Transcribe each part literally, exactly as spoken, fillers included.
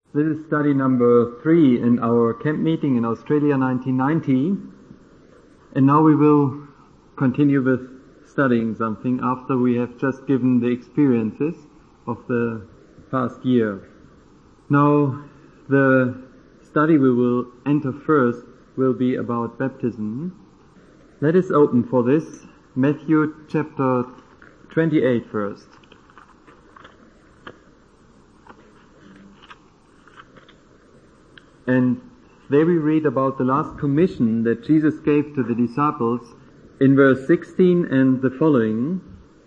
This is study number three in our camp meeting in Australia nineteen ninety. And now we will continue with studying something after we have just given the experiences of the past year. Now, the study we will enter first will be about baptism. Let us open for this Matthew chapter twenty-eight first. And there we read about the last commission that Jesus gave to the disciples in verse sixteen and the following.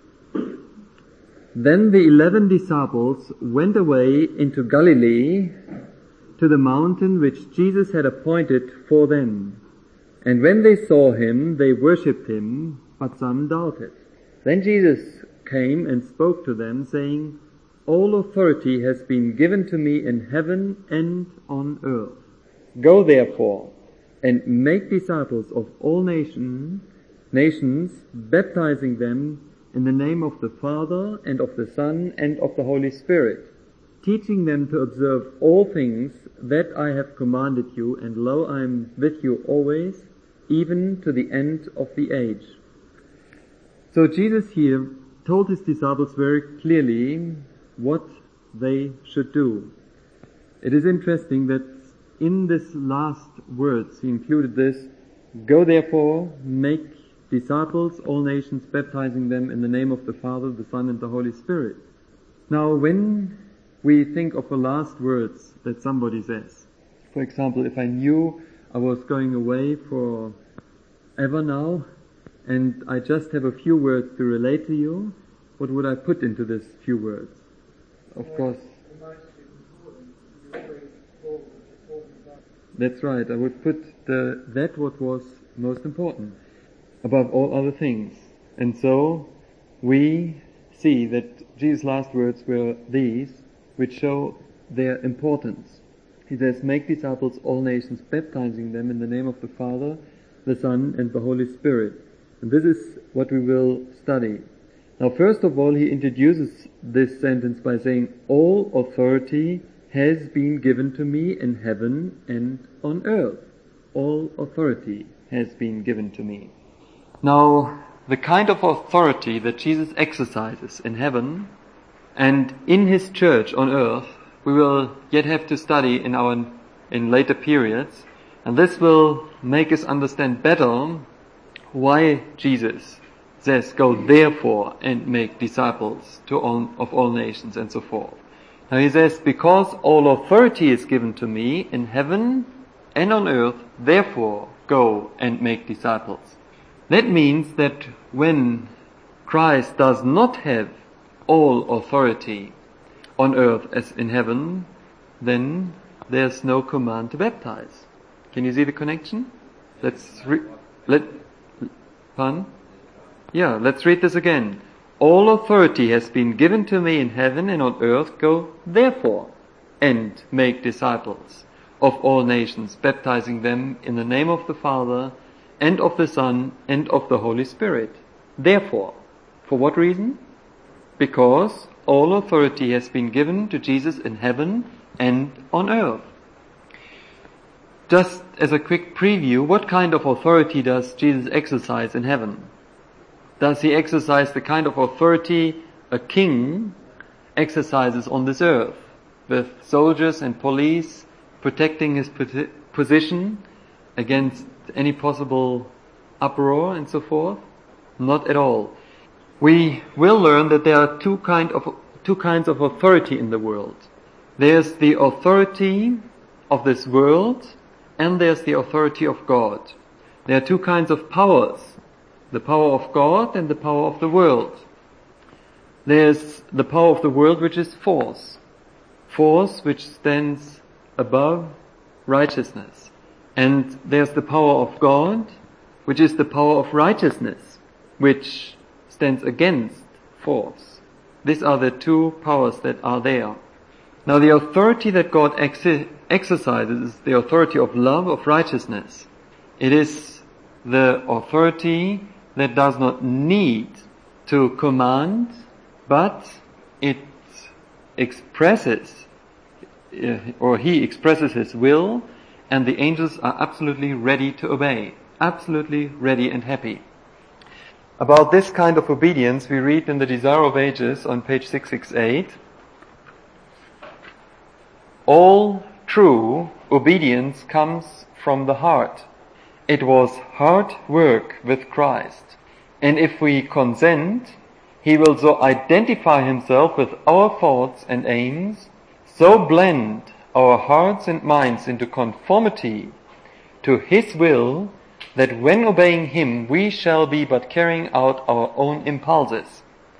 Then the eleven disciples went away into Galilee to the mountain which Jesus had appointed for them. And when they saw him, they worshipped him, but some doubted. Then Jesus came and spoke to them, saying, All authority has been given to me in heaven and on earth. Go therefore and make disciples of all nation, nations, baptizing them in the name of the Father and of the Son and of the Holy Spirit, teaching them to observe all things that I have commanded you, and lo, I am with you always, even to the end of the age. So Jesus here told his disciples very clearly what they should do. It is interesting that in this last words he included this, Go therefore, make disciples, all nations, baptizing them in the name of the Father, the Son and the Holy Spirit. Now when we think of the last words that somebody says, for example, if I knew I was going away for ever now, and I just have a few words to relate to you, what would I put into these few words? Of course, that's right, I would put the, that what was most important above all other things. And so we see that Jesus' last words were these, which show their importance. He says, make disciples all nations, baptizing them in the name of the Father, the Son and the Holy Spirit. And this is what we will study. Now first of all, he introduces this sentence by saying, all authority has been given to me in heaven and on earth. All authority has been given to me. Now, the kind of authority that Jesus exercises in heaven and in his church on earth, we will yet have to study in our in later periods, and this will make us understand better why Jesus says, go therefore and make disciples to all, of all nations and so forth. Now he says, because all authority is given to me in heaven and on earth, therefore go and make disciples. That means that when Christ does not have all authority on earth as in heaven, then there's no command to baptize. Can you see the connection? Let's re- let pardon? Yeah, let's read this again. All authority has been given to me in heaven and on earth. Go therefore and make disciples of all nations, baptizing them in the name of the Father and of the Son and of the Holy Spirit. Therefore, for what reason? Because all authority has been given to Jesus in heaven and on earth. Just as a quick preview, what kind of authority does Jesus exercise in heaven? Does he exercise the kind of authority a king exercises on this earth, with soldiers and police protecting his position against any possible uproar and so forth? Not at all. We will learn that there are two kind of two kinds of authority in the world. There's the authority of this world, and there's the authority of God. There are two kinds of powers, the power of God and the power of the world. There's the power of the world, which is force. Force which stands above righteousness. And there's the power of God, which is the power of righteousness, which stands against force. These are the two powers that are there. Now the authority that God ex- exercises is the authority of love, of righteousness. It is the authority that does not need to command, but it expresses uh, or he expresses his will, and the angels are absolutely ready to obey, absolutely ready and happy. About this kind of obedience we read in the Desire of Ages on page six sixty-eight. All true obedience comes from the heart. It was hard work with Christ, and if we consent, he will so identify himself with our thoughts and aims, so blend our hearts and minds into conformity to his will, that when obeying him we shall be but carrying out our own impulses.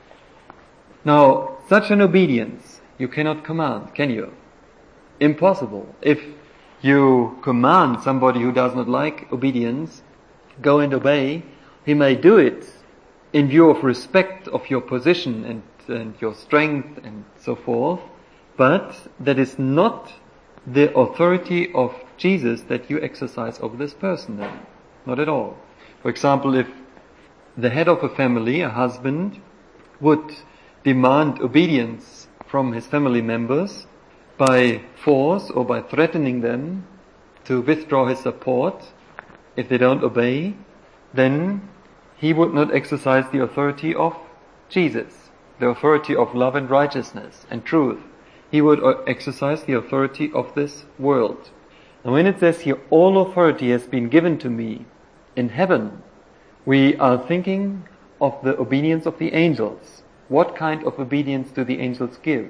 Now, such an obedience you cannot command, can you? Impossible. If you command somebody who does not like obedience, go and obey, he may do it in view of respect of your position and, and your strength and so forth, but that is not the authority of Jesus that you exercise over this person then. Not at all. For example, if the head of a family, a husband, would demand obedience from his family members by force or by threatening them to withdraw his support if they don't obey, then he would not exercise the authority of Jesus, the authority of love and righteousness and truth. He would exercise the authority of this world. And when it says here, all authority has been given to me in heaven, we are thinking of the obedience of the angels. What kind of obedience do the angels give?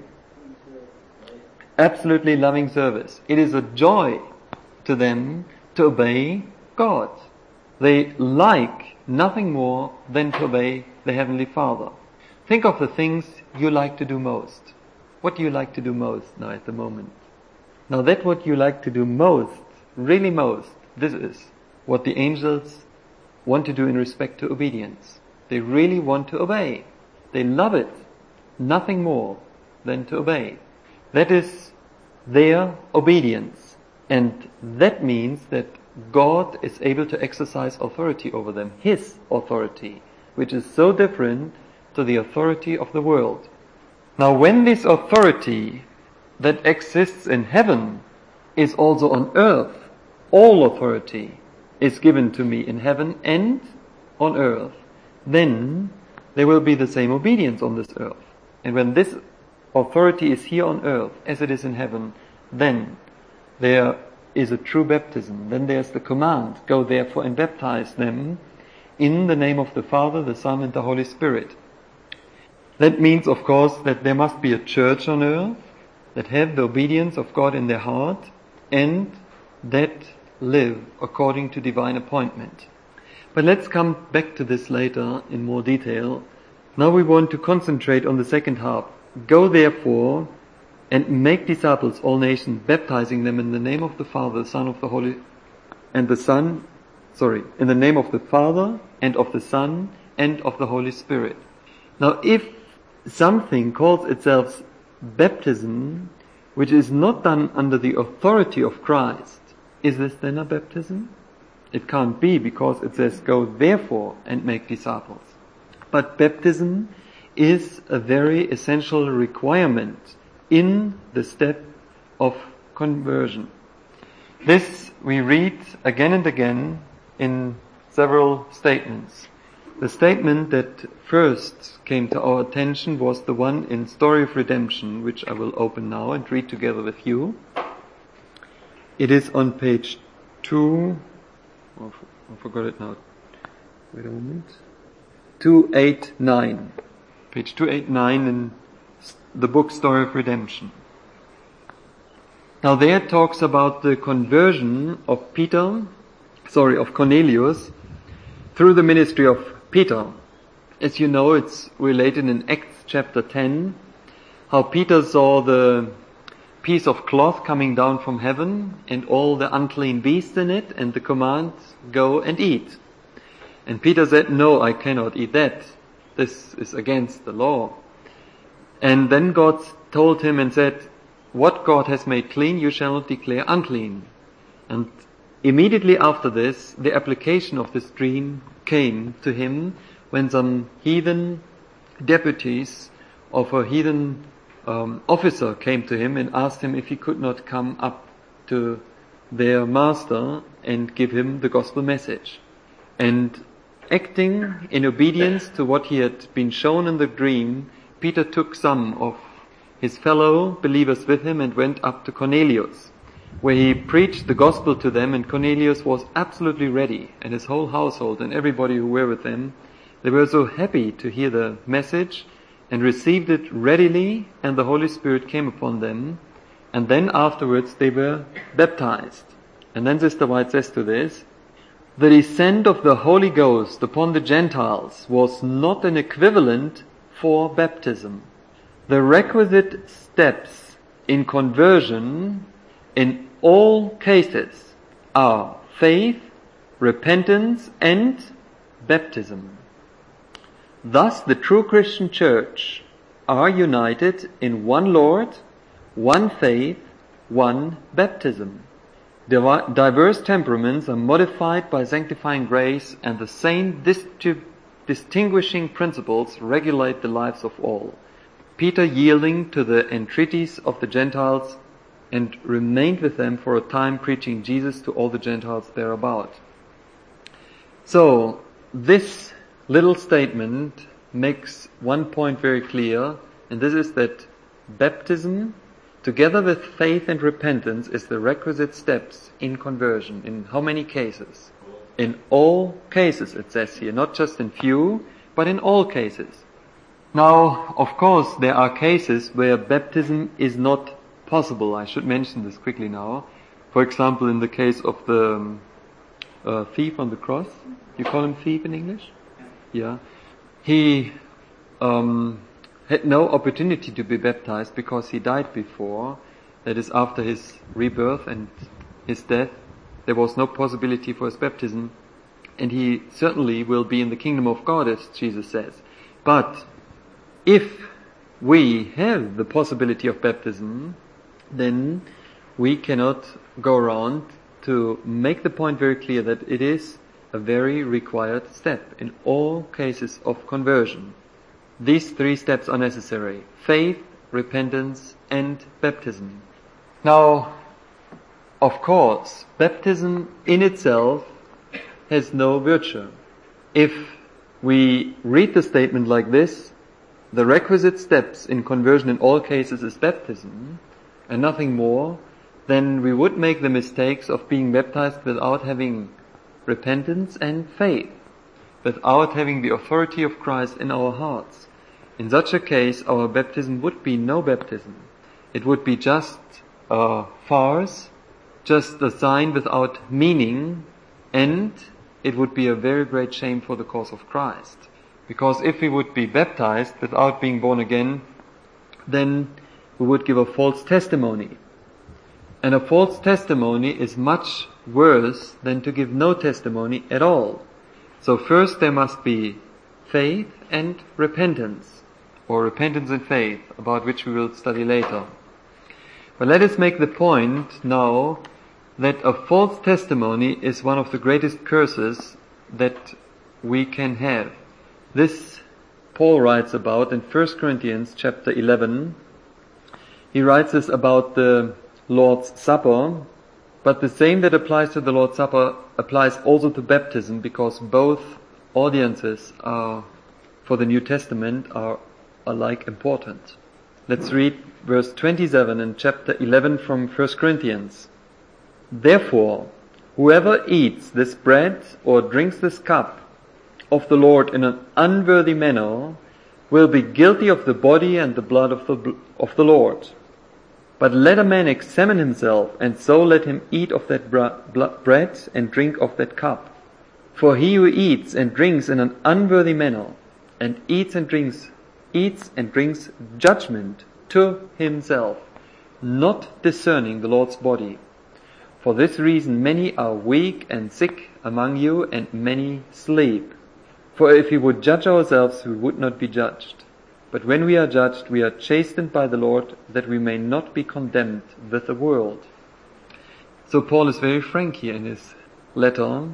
Absolutely loving service. It is a joy to them to obey God. They like nothing more than to obey the Heavenly Father. Think of the things you like to do most. What do you like to do most now at the moment? Now that what you like to do most, really most, this is what the angels want to do in respect to obedience. They really want to obey. They love it. Nothing more than to obey. That is their obedience. And that means that God is able to exercise authority over them. His authority, which is so different to the authority of the world. Now when this authority that exists in heaven is also on earth, all authority is given to me in heaven and on earth, then there will be the same obedience on this earth. And when this authority is here on earth as it is in heaven, then there is a true baptism. Then there's the command, go therefore and baptize them in the name of the Father, the Son and the Holy Spirit. That means, of course, that there must be a church on earth that have the obedience of God in their heart and that live according to divine appointment. But let's come back to this later in more detail. Now we want to concentrate on the second half. Go therefore and make disciples all nations, baptizing them in the name of the Father, the Son of the Holy, and the Son, sorry, in the name of the Father and of the Son and of the Holy Spirit. Now if something calls itself baptism, which is not done under the authority of Christ, is this then a baptism? It can't be, because it says, go therefore and make disciples. But baptism is a very essential requirement in the step of conversion. This we read again and again in several statements. The statement that first came to our attention was the one in Story of Redemption, which I will open now and read together with you. It is on page two, oh, I forgot it now, wait a moment, two eighty-nine, page two eighty-nine in the book Story of Redemption. Now there it talks about the conversion of Peter, sorry, of Cornelius, through the ministry of Peter. As you know, it's related in Acts chapter ten, how Peter saw the piece of cloth coming down from heaven and all the unclean beasts in it, and the command, go and eat. And Peter said, no, I cannot eat that. This is against the law. And then God told him and said, what God has made clean, you shall not declare unclean. And immediately after this, the application of this dream came to him when some heathen deputies of a heathen um, officer came to him and asked him if he could not come up to their master and give him the gospel message. And acting in obedience to what he had been shown in the dream, Peter took some of his fellow believers with him and went up to Cornelius, where he preached the gospel to them, and Cornelius was absolutely ready, and his whole household and everybody who were with him, they were so happy to hear the message and received it readily, and the Holy Spirit came upon them, and then afterwards they were baptized. And then Sister White says to this, the descent of the Holy Ghost upon the Gentiles was not an equivalent for baptism. The requisite steps in conversion in all cases are faith, repentance, and baptism. Thus the true Christian Church are united in one Lord, one faith, one baptism. Diverse temperaments are modified by sanctifying grace, and the same distribu- distinguishing principles regulate the lives of all. Peter, yielding to the entreaties of the Gentiles, and remained with them for a time, preaching Jesus to all the Gentiles thereabout. So, this little statement makes one point very clear, and this is that baptism, together with faith and repentance, is the requisite steps in conversion. In how many cases? In all cases, it says here. Not just in few, but in all cases. Now, of course, there are cases where baptism is not possible. I should mention this quickly now. For example, in the case of the um, uh, thief on the cross. You call him thief in English? Yeah. He um, had no opportunity to be baptized because he died before. That is, after his rebirth and his death, there was no possibility for his baptism. And he certainly will be in the kingdom of God, as Jesus says. But if we have the possibility of baptism, then we cannot go around to make the point very clear that it is a very required step in all cases of conversion. These three steps are necessary: faith, repentance, and baptism. Now, of course, baptism in itself has no virtue. If we read the statement like this, the requisite steps in conversion in all cases is baptism, and nothing more, then we would make the mistakes of being baptized without having repentance and faith, without having the authority of Christ in our hearts. In such a case, our baptism would be no baptism. It would be just a farce, just a sign without meaning, and it would be a very great shame for the cause of Christ. Because if we would be baptized without being born again, then we would give a false testimony. And a false testimony is much worse than to give no testimony at all. So first there must be faith and repentance, or repentance and faith, about which we will study later. But let us make the point now that a false testimony is one of the greatest curses that we can have. This Paul writes about in First Corinthians chapter eleven. He writes this about the Lord's Supper, but the same that applies to the Lord's Supper applies also to baptism, because both audiences are, for the New Testament, are alike important. Let's read verse twenty-seven in chapter eleven from First Corinthians. Therefore, whoever eats this bread or drinks this cup of the Lord in an unworthy manner will be guilty of the body and the blood of the, of the Lord. But let a man examine himself, and so let him eat of that bread and drink of that cup. For he who eats and drinks in an unworthy manner, and eats and drinks, eats and drinks judgment to himself, not discerning the Lord's body. For this reason many are weak and sick among you, and many sleep. For if we would judge ourselves, we would not be judged. But when we are judged, we are chastened by the Lord, that we may not be condemned with the world. So Paul is very frank here in his letter.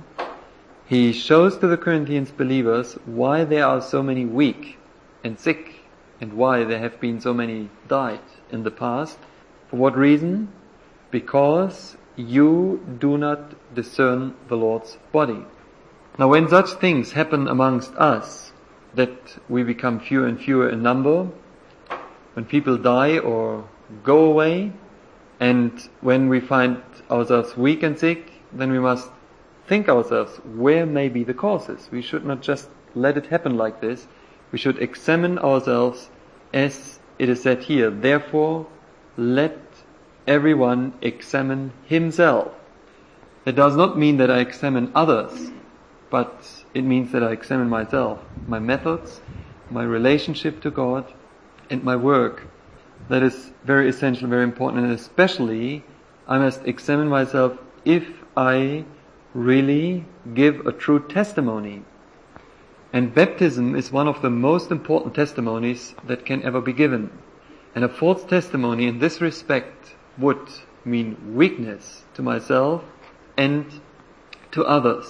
He shows to the Corinthians believers why there are so many weak and sick and why there have been so many died in the past. For what reason? Because you do not discern the Lord's body. Now when such things happen amongst us, that we become fewer and fewer in number, when people die or go away, and when we find ourselves weak and sick, then we must think ourselves, where may be the causes? We should not just let it happen like this. We should examine ourselves as it is said here. Therefore, let everyone examine himself. That does not mean that I examine others, but it means that I examine myself, my methods, my relationship to God, and my work. That is very essential, very important, and especially I must examine myself if I really give a true testimony. And baptism is one of the most important testimonies that can ever be given. And a false testimony in this respect would mean weakness to myself and to others.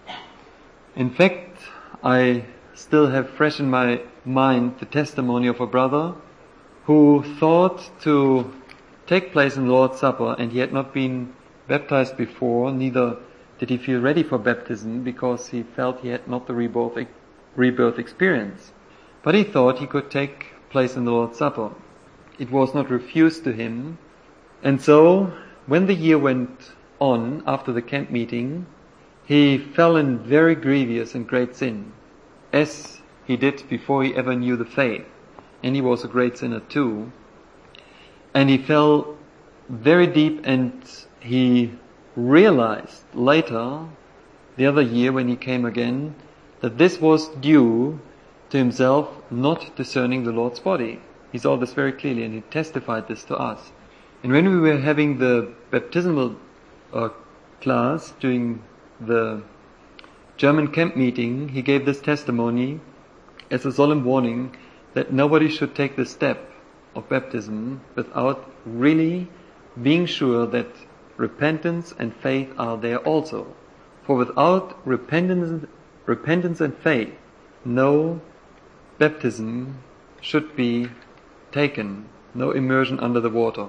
In fact, I still have fresh in my mind the testimony of a brother who thought to take place in the Lord's Supper, and he had not been baptized before, neither did he feel ready for baptism because he felt he had not the rebirth, rebirth experience. But he thought he could take place in the Lord's Supper. It was not refused to him. And so, when the year went on after the camp meeting, he fell in very grievous and great sin, as he did before he ever knew the faith. And he was a great sinner too. And he fell very deep, and he realized later, the other year when he came again, that this was due to himself not discerning the Lord's body. He saw this very clearly, and he testified this to us. And when we were having the baptismal uh, class during the German camp meeting, he gave this testimony as a solemn warning that nobody should take the step of baptism without really being sure that repentance and faith are there also. For without repentance, repentance and faith, no baptism should be taken, no immersion under the water.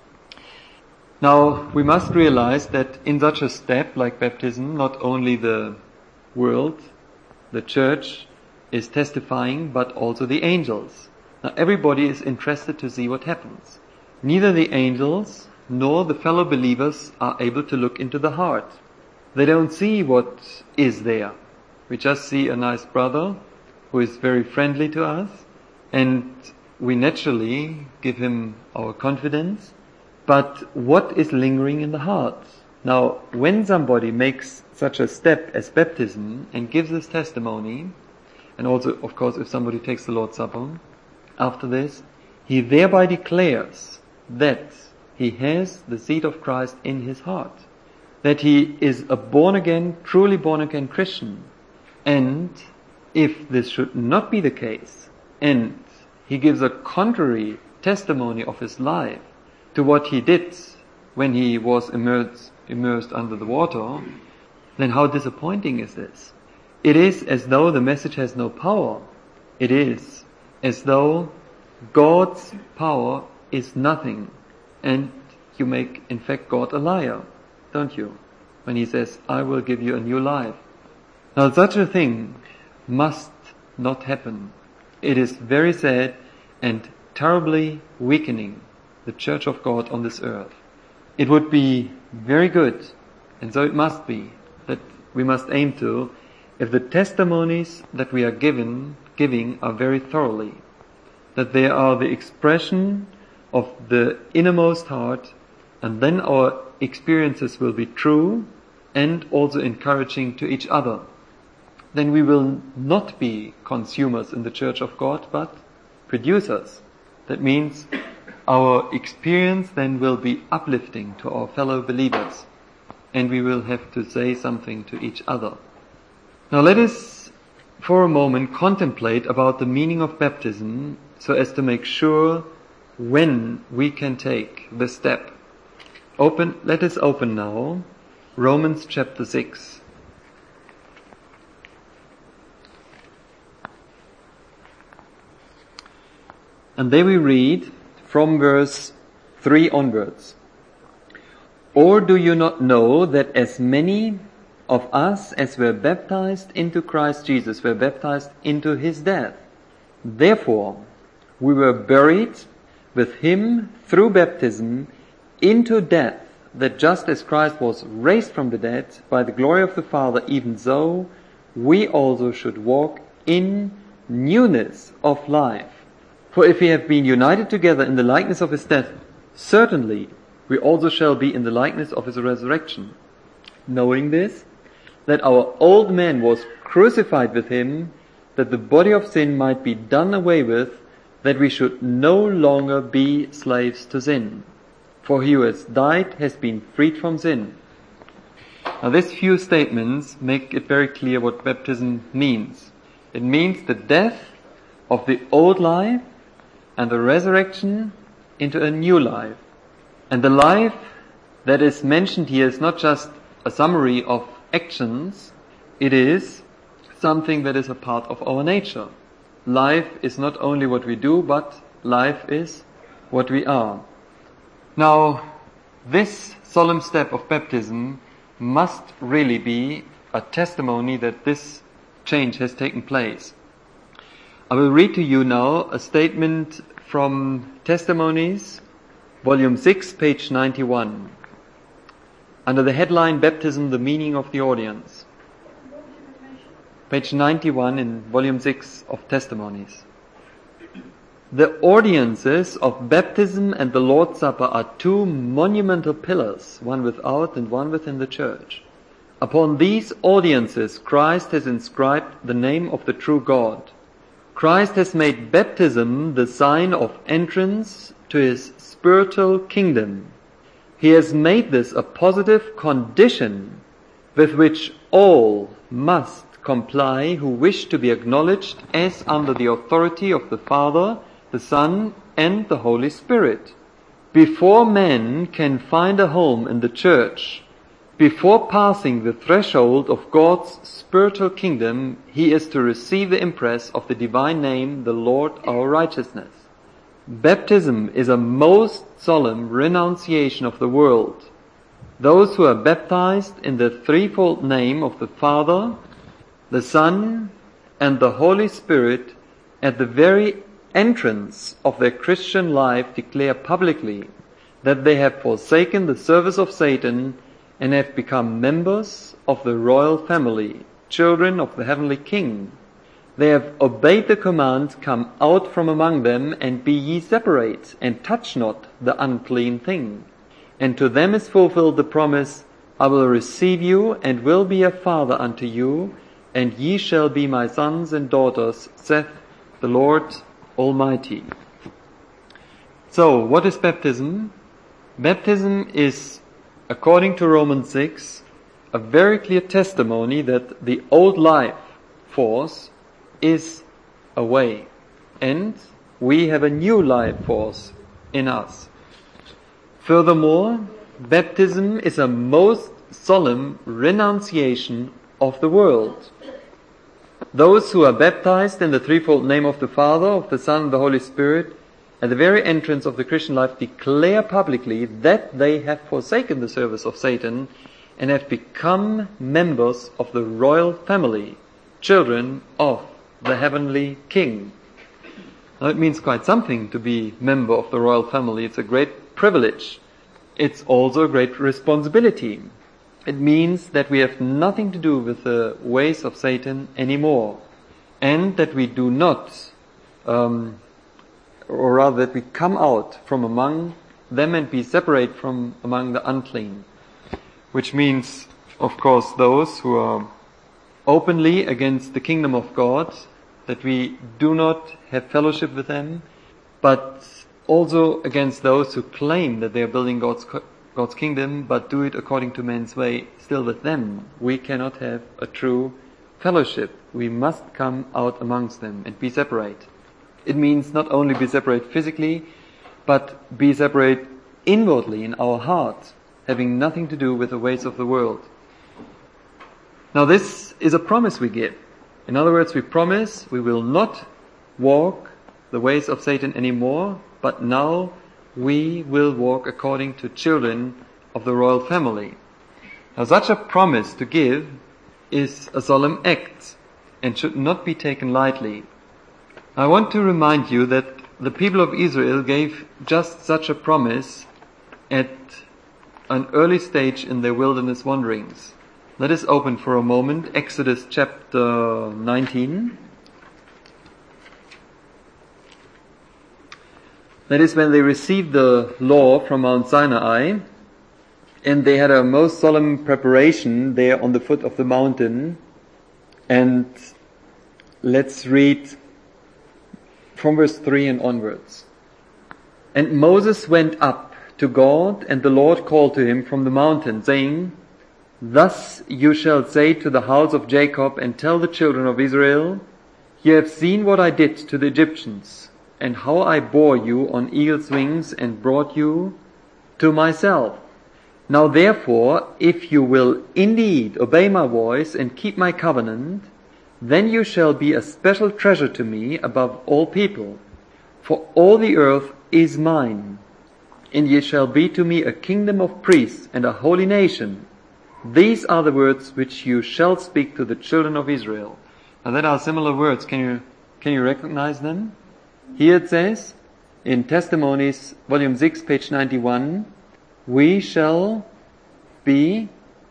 Now, we must realize that in such a step like baptism, not only the world, the church, is testifying, but also the angels. Now, everybody is interested to see what happens. Neither the angels nor the fellow believers are able to look into the heart. They don't see what is there. We just see a nice brother who is very friendly to us, and we naturally give him our confidence. But what is lingering in the heart? Now, when somebody makes such a step as baptism and gives this testimony, and also, of course, if somebody takes the Lord's Supper after this, he thereby declares that he has the seed of Christ in his heart, that he is a born-again, truly born-again Christian. And if this should not be the case, and he gives a contrary testimony of his life to what he did when he was immersed, immersed under the water, then how disappointing is this? It is as though the message has no power. It is as though God's power is nothing, and you make, in fact, God a liar, don't you? When he says, I will give you a new life. Now, such a thing must not happen. It is very sad and terribly weakening the Church of God on this earth. It would be very good, and so it must be, that we must aim to, if the testimonies that we are given, giving are very thoroughly, that they are the expression of the innermost heart, and then our experiences will be true and also encouraging to each other. Then we will not be consumers in the Church of God, but producers. That means our experience then will be uplifting to our fellow believers, and we will have to say something to each other. Now let us for a moment contemplate about the meaning of baptism, so as to make sure when we can take the step. Open, let us open now Romans chapter six. And there we read from verse three onwards. Or do you not know that as many of us as were baptized into Christ Jesus were baptized into his death? Therefore, we were buried with him through baptism into death, that just as Christ was raised from the dead by the glory of the Father, even so we also should walk in newness of life. For if we have been united together in the likeness of his death, certainly we also shall be in the likeness of his resurrection. Knowing this, that our old man was crucified with him, that the body of sin might be done away with, that we should no longer be slaves to sin. For he who has died has been freed from sin. Now these few statements make it very clear what baptism means. It means the death of the old life and the resurrection into a new life. And the life that is mentioned here is not just a summary of actions, it is something that is a part of our nature. Life is not only what we do, but life is what we are. Now, this solemn step of baptism must really be a testimony that this change has taken place. I will read to you now a statement from Testimonies, volume six, page ninety-one, under the headline Baptism, the Meaning of the Audience. Page ninety-one in volume six of Testimonies. The audiences of baptism and the Lord's Supper are two monumental pillars, one without and one within the church. Upon these audiences, Christ has inscribed the name of the true God. Christ has made baptism the sign of entrance to his spiritual kingdom. He has made this a positive condition with which all must comply who wish to be acknowledged as under the authority of the Father, the Son, and the Holy Spirit. Before man can find a home in the church, before passing the threshold of God's spiritual kingdom, he is to receive the impress of the divine name, the Lord our righteousness. Baptism is a most solemn renunciation of the world. Those who are baptized in the threefold name of the Father, the Son, and the Holy Spirit at the very entrance of their Christian life declare publicly that they have forsaken the service of Satan and have become members of the royal family, children of the heavenly King. They have obeyed the command, come out from among them and be ye separate, and touch not the unclean thing. And to them is fulfilled the promise, I will receive you and will be a father unto you, and ye shall be my sons and daughters, saith the Lord Almighty. So, what is baptism? Baptism is, according to Romans six, a very clear testimony that the old life force is away, and we have a new life force in us. Furthermore, baptism is a most solemn renunciation of the world. Those who are baptized in the threefold name of the Father, of the Son, and the Holy Spirit, at the very entrance of the Christian life declare publicly that they have forsaken the service of Satan and have become members of the royal family, children of the heavenly King. Now it means quite something to be member of the royal family. It's a great privilege. It's also a great responsibility. It means that we have nothing to do with the ways of Satan anymore, and that we do not, um, or rather that we come out from among them and be separate from among the unclean. Which means, of course, those who are openly against the kingdom of God, that we do not have fellowship with them, but also against those who claim that they are building God's God's kingdom, but do it according to man's way. Still with them, we cannot have a true fellowship. We must come out amongst them and be separate. It means not only be separate physically, but be separate inwardly in our heart, having nothing to do with the ways of the world. Now this is a promise we give. In other words, we promise we will not walk the ways of Satan anymore, but now we will walk according to children of the royal family. Now such a promise to give is a solemn act and should not be taken lightly. I want to remind you that the people of Israel gave just such a promise at an early stage in their wilderness wanderings. Let us open for a moment Exodus chapter nineteen. That is when they received the law from Mount Sinai, and they had a most solemn preparation there on the foot of the mountain. And let's read from verse three and onwards. And Moses went up to God, and the Lord called to him from the mountain, saying, Thus you shall say to the house of Jacob, and tell the children of Israel, You have seen what I did to the Egyptians, and how I bore you on eagle's wings and brought you to myself. Now therefore, if you will indeed obey my voice and keep my covenant, then you shall be a special treasure to me above all people. For all the earth is mine, and ye shall be to me a kingdom of priests and a holy nation. These are the words which you shall speak to the children of Israel. Now that are similar words. Can you, can you recognize them? Here it says, in Testimonies, volume six, page ninety-one, we shall be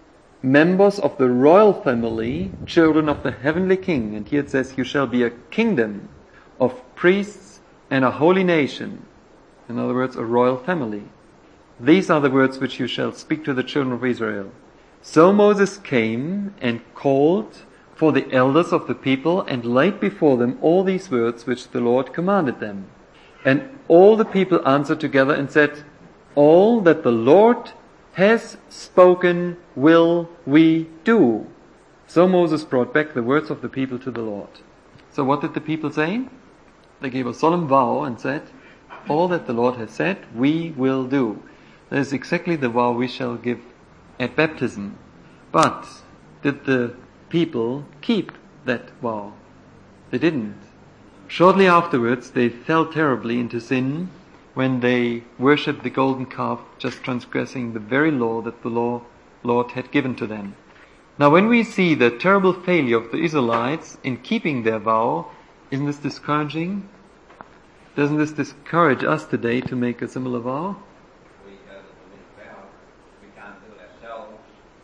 members of the royal family, children of the heavenly King. And here it says, you shall be a kingdom of priests and a holy nation. In other words, a royal family. These are the words which you shall speak to the children of Israel. So Moses came and called for the elders of the people and laid before them all these words which the Lord commanded them. And all the people answered together and said, All that the Lord has spoken will we do. So Moses brought back the words of the people to the Lord. So what did the people say? They gave a solemn vow and said, All that the Lord has said, we will do. That is exactly the vow we shall give at baptism. But did the people keep that vow? They didn't. Shortly afterwards, they fell terribly into sin when they worshipped the golden calf, just transgressing the very law that the law, Lord had given to them. Now when we see the terrible failure of the Israelites in keeping their vow, isn't this discouraging? Doesn't this discourage us today to make a similar vow? We have a vow. We can't do it ourselves.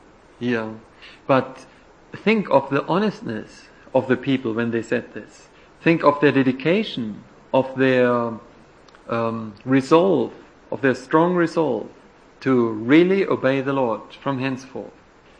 Yeah. But think of the honestness of the people when they said this. Think of their dedication, of their um, resolve, of their strong resolve to really obey the Lord from henceforth.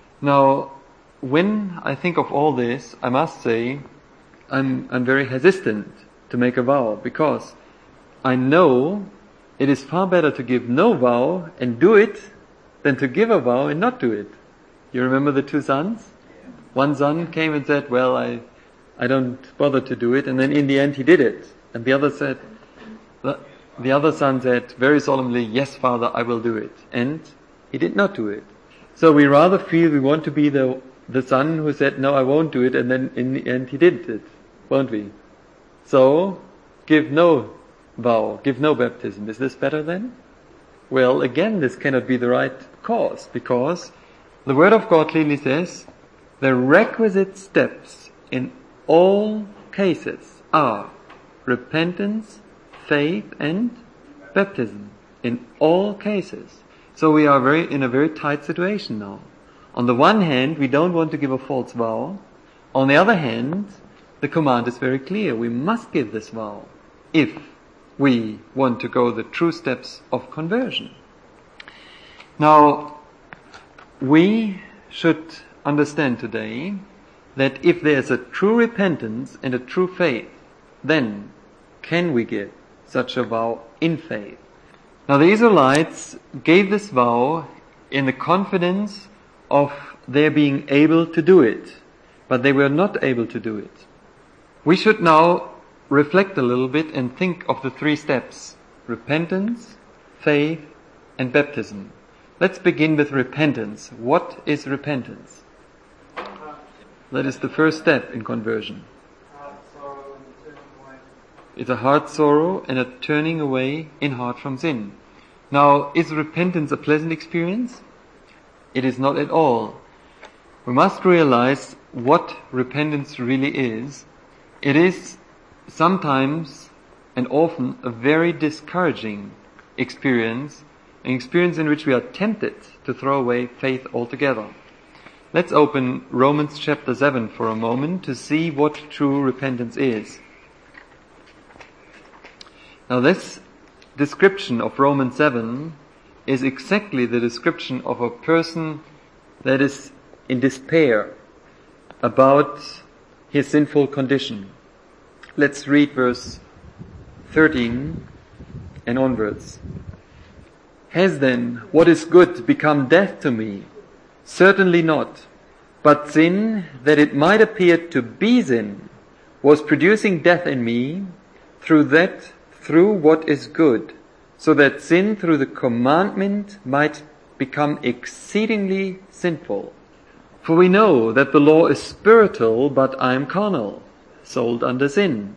Now, when I think of all this, I must say I'm, I'm very hesitant to make a vow, because I know it is far better to give no vow and do it than to give a vow and not do it. You remember the two sons? One son came and said, well, I, I don't bother to do it, and then in the end he did it. And the other said, the, the other son said very solemnly, yes, Father, I will do it. And he did not do it. So we rather feel we want to be the, the son who said, no, I won't do it, and then in the end he did it, won't we? So, give no vow, give no baptism. Is this better then? Well, again, this cannot be the right course, because the Word of God clearly says, the requisite steps in all cases are repentance, faith, and baptism. In all cases. So we are very in a very tight situation now. On the one hand, we don't want to give a false vow. On the other hand, the command is very clear. We must give this vow if we want to go the true steps of conversion. Now, we should understand today that if there is a true repentance and a true faith, then can we give such a vow in faith. Now the Israelites gave this vow in the confidence of their being able to do it, but they were not able to do it. We should now reflect a little bit and think of the three steps: repentance, faith, and baptism. Let's begin with repentance. What is repentance? That is the first step in conversion. It's a heart sorrow and a turning away in heart from sin. Now, is repentance a pleasant experience? It is not at all. We must realize what repentance really is. It is sometimes and often a very discouraging experience, an experience in which we are tempted to throw away faith altogether. Let's open Romans chapter seven for a moment to see what true repentance is. Now this description of Romans seven is exactly the description of a person that is in despair about his sinful condition. Let's read verse thirteen and onwards. Has then what is good become death to me? Certainly not. But sin, that it might appear to be sin, was producing death in me through that, through what is good, so that sin through the commandment might become exceedingly sinful. For we know that the law is spiritual, but I am carnal, sold under sin.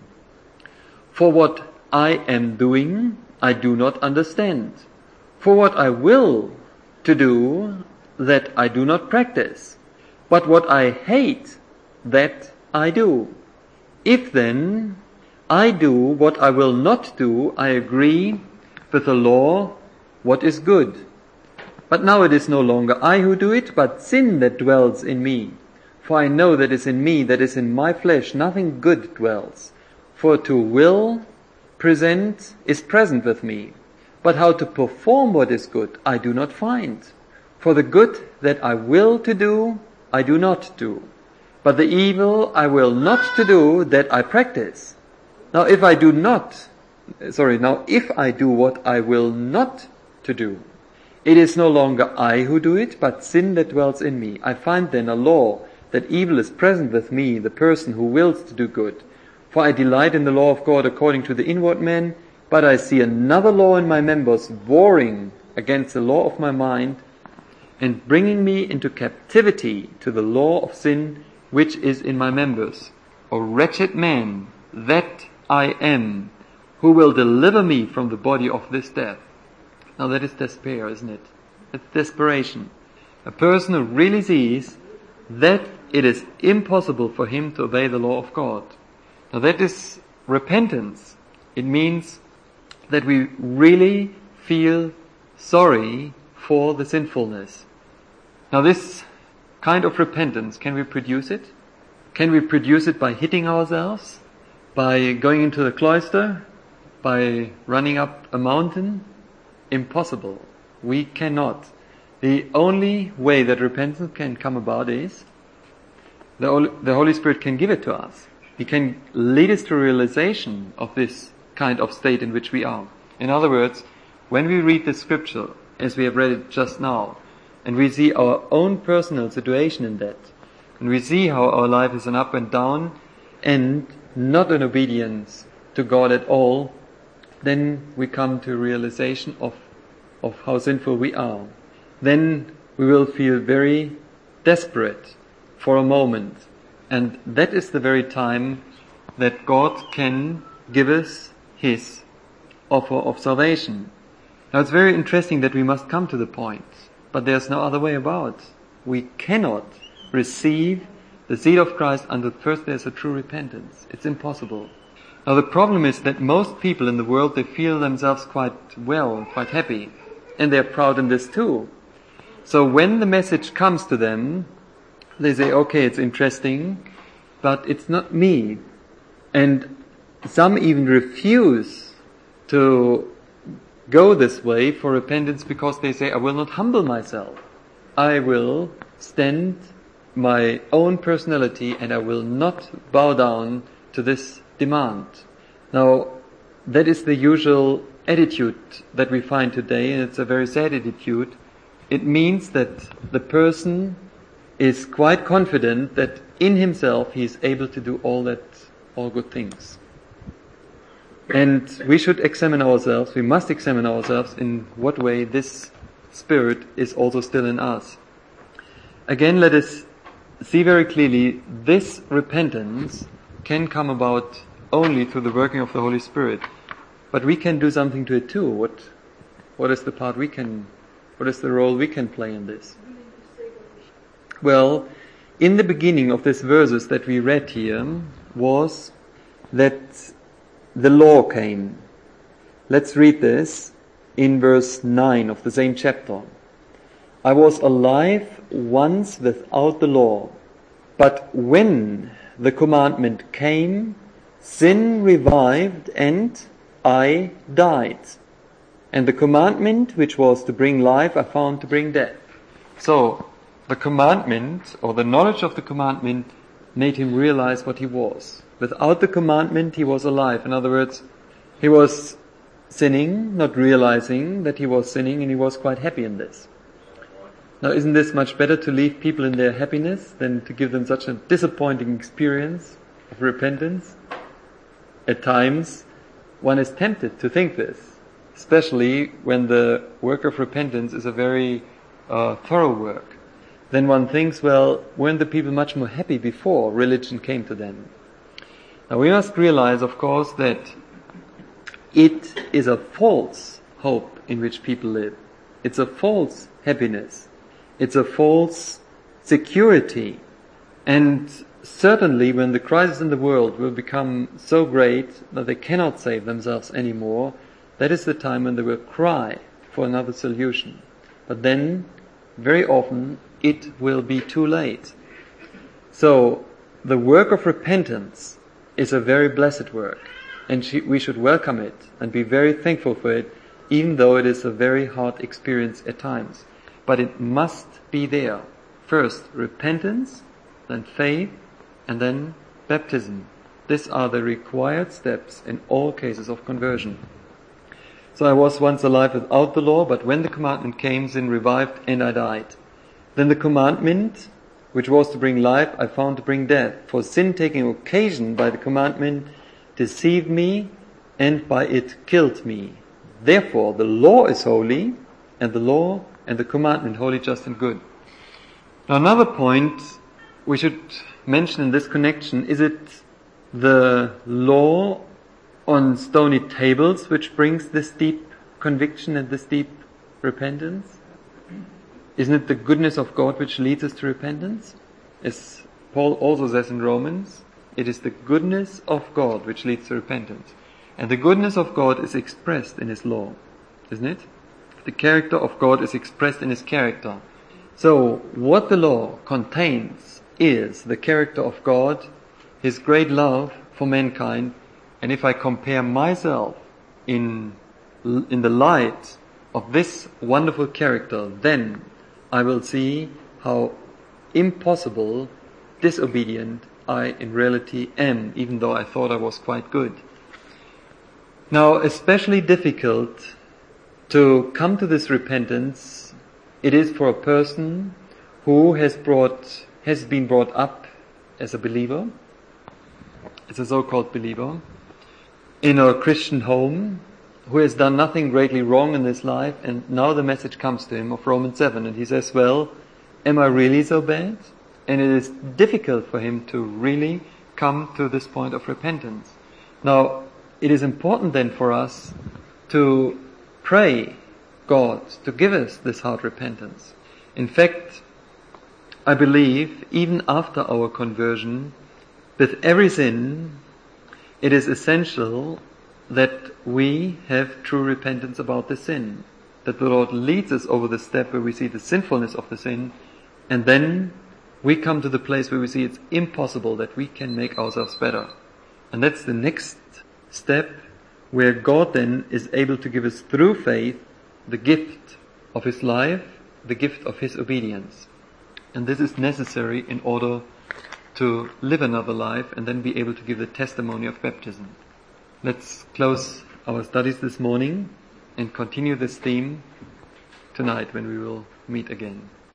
For what I am doing, I do not understand. For what I will to do, that I do not practice. But what I hate, that I do. If then I do what I will not do, I agree with the law, what is good. But now it is no longer I who do it, but sin that dwells in me. For I know that is in me, that is in my flesh, nothing good dwells. For to will present is present with me. But how to perform what is good, I do not find. For the good that I will to do, I do not do. But the evil I will not to do, that I practice. Now if I do not, sorry, now if I do what I will not to do, it is no longer I who do it, but sin that dwells in me. I find then a law, that evil is present with me, the person who wills to do good. For I delight in the law of God according to the inward man, but I see another law in my members, warring against the law of my mind, and bringing me into captivity to the law of sin which is in my members. O wretched man that I am, who will deliver me from the body of this death? Now that is despair, isn't it? It's desperation. A person who really sees that it is impossible for him to obey the law of God. Now that is repentance. It means that we really feel sorry for the sinfulness. Now this kind of repentance, can we produce it? Can we produce it by hitting ourselves? By going into the cloister? By running up a mountain? Impossible. We cannot. The only way that repentance can come about is the, the Holy Spirit can give it to us. He can lead us to realization of this kind of state in which we are. In other words, when we read the scripture, as we have read it just now, and we see our own personal situation in that, and we see how our life is an up and down, and not an obedience to God at all, then we come to a realization of, of how sinful we are. Then we will feel very desperate for a moment. And that is the very time that God can give us His offer of salvation. Now it's very interesting that we must come to the point, but there's no other way about. We cannot receive the seed of Christ until first there's a true repentance. It's impossible. Now the problem is that most people in the world, they feel themselves quite well, quite happy, and they're proud in this too. So when the message comes to them, they say, okay, it's interesting, but it's not me. And some even refuse to go this way for repentance because they say, I will not humble myself. I will stand my own personality and I will not bow down to this demand. Now, that is the usual attitude that we find today, and it's a very sad attitude. It means that the person is quite confident that in himself he is able to do all that, all good things. And we should examine ourselves, we must examine ourselves in what way this spirit is also still in us. Again, let us see very clearly, this repentance can come about only through the working of the Holy Spirit, but we can do something to it too. What, what is the part we can, what is the role we can play in this? Well, in the beginning of these verses that we read here was that the law came. Let's read this in verse nine of the same chapter. I was alive once without the law, but when the commandment came, sin revived and I died. And the commandment which was to bring life I found to bring death. So, the commandment, or the knowledge of the commandment, made him realize what he was. Without the commandment, he was alive. In other words, he was sinning, not realizing that he was sinning, and he was quite happy in this. Now, isn't this much better to leave people in their happiness than to give them such a disappointing experience of repentance? At times, one is tempted to think this, especially when the work of repentance is a very uh, thorough work. Then one thinks, well, weren't the people much more happy before religion came to them? Now we must realize, of course, that it is a false hope in which people live. It's a false happiness. It's a false security. And certainly when the crisis in the world will become so great that they cannot save themselves anymore, that is the time when they will cry for another solution. But then, very often, it will be too late. So, the work of repentance is a very blessed work, and we should welcome it and be very thankful for it, even though it is a very hard experience at times. But it must be there. First, repentance, then faith, and then baptism. These are the required steps in all cases of conversion. So I was once alive without the law, but when the commandment came, sin revived, and I died. Then the commandment, which was to bring life, I found to bring death. For sin taking occasion by the commandment deceived me, and by it killed me. Therefore the law is holy, and the law and the commandment holy, just and good. Now another point we should mention in this connection, is it the law on stony tables which brings this deep conviction and this deep repentance? Isn't it the goodness of God which leads us to repentance? As Paul also says in Romans, it is the goodness of God which leads to repentance. And the goodness of God is expressed in His law, isn't it? The character of God is expressed in His character. So, what the law contains is the character of God, His great love for mankind, and if I compare myself in, in the light of this wonderful character, then I will see how impossible disobedient I in reality am, even though I thought I was quite good. Now, especially difficult to come to this repentance, it is for a person who has brought, has been brought up as a believer, as a so-called believer, in a Christian home, who has done nothing greatly wrong in his life, and now the message comes to him of Romans seven, and he says, well, am I really so bad? And it is difficult for him to really come to this point of repentance. Now, it is important then for us to pray God to give us this heart repentance. In fact, I believe, even after our conversion, with every sin, it is essential that we have true repentance about the sin. That the Lord leads us over the step where we see the sinfulness of the sin, and then we come to the place where we see it's impossible that we can make ourselves better. And that's the next step, where God then is able to give us through faith the gift of His life, the gift of His obedience. And this is necessary in order to live another life and then be able to give the testimony of baptism. Let's close our studies this morning and continue this theme tonight when we will meet again.